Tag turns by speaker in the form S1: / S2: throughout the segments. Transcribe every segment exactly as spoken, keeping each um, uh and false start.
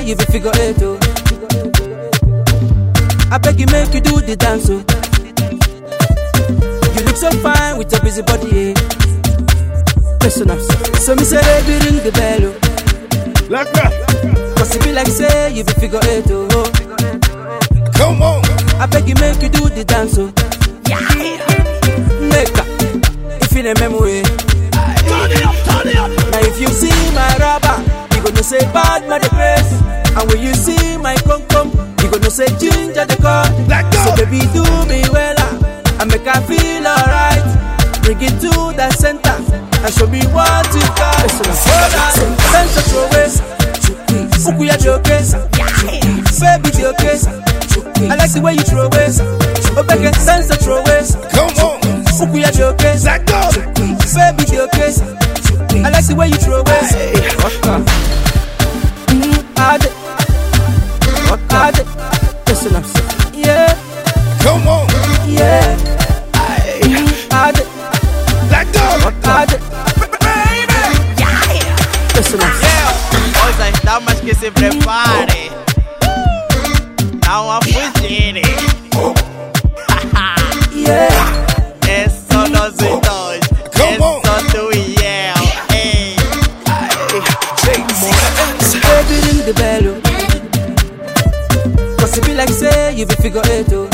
S1: you be figure eight, oh. I beg you make you do the dance, oh. You look so fine with your busy body, eh. Listen up, so me say baby ring the bell, oh.
S2: Like that.
S1: Cause it be like say you be figure eight, oh.
S2: Come on.
S1: I beg you make you do the dance, oh.
S3: Yeah.
S1: Make up, if you remember it.
S2: Turn it up, turn it up.
S1: Now if you see my rubber, you gonna say bad my the place. And when you see my cum cum, you gonna say ginger the car.
S2: Let go.
S1: So baby do me well, and make I feel alright. Bring it to the center and show me what you got. Dance a throw away, Ukuya joke, baby joke. I like the way you throw away. Oh, baby, dance a throw away.
S2: Come on.
S1: Ukuya joke,
S2: Let go.
S1: baby joke. I like the way you throw away. Add it, add it. Listen up, yeah.
S2: Come on.
S1: Yeah, add it,
S2: Let go.
S1: add it. Listen up.
S3: Hoje estamos que se prepare. Não a fugir.
S1: Yeah,
S3: É só nós dois.
S2: Come
S3: É
S2: on.
S3: só tu e eu. Ei.
S1: baby ring the bell, oh. Cause it be like say you be figure eight, oh.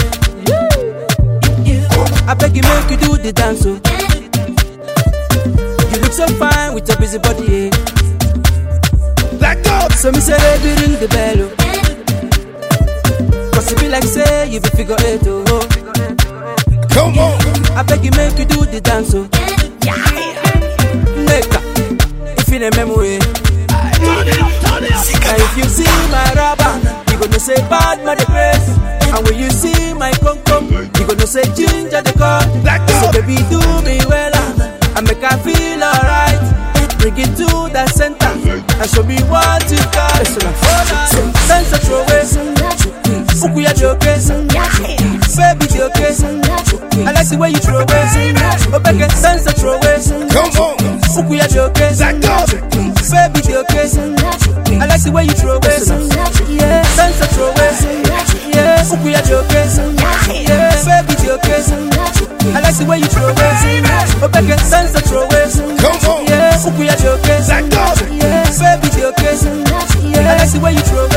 S1: I beg you make you do the dance, oh. You look so fine with your busy body, eh.
S2: Let go.
S1: So me say baby ring the bell, oh. Cause it be like say you be figure eight, oh.
S2: Come on.
S1: I beg you make you do the dance, oh. Make up, if you remember it.
S2: Turn it up, turn it up.
S1: Now if you see my rubber, you gonna say bad my the place. And when you see my cum cum, you gonna say ginger the car.
S2: Let go.
S1: So baby do me well, and make I feel alright. Bring it to the center and show me what you got. Dance a throw away, Ukuya joke, baby joke. I like the way you throw away. Oh, baby, dance a throw away,
S2: Come on.
S1: Ukuya joke,
S2: Let go.
S1: baby joke. I like the way you throw away. Yeah, dance a throw away. Yeah, Ukuya joke. Yeah, baby joke. I like the way you throw away. Oh, baby, dance a throw away.
S2: Come on.
S1: Yeah, Ukuya joke.
S2: Let go.
S1: Yeah, baby joke. I like the way you throw away.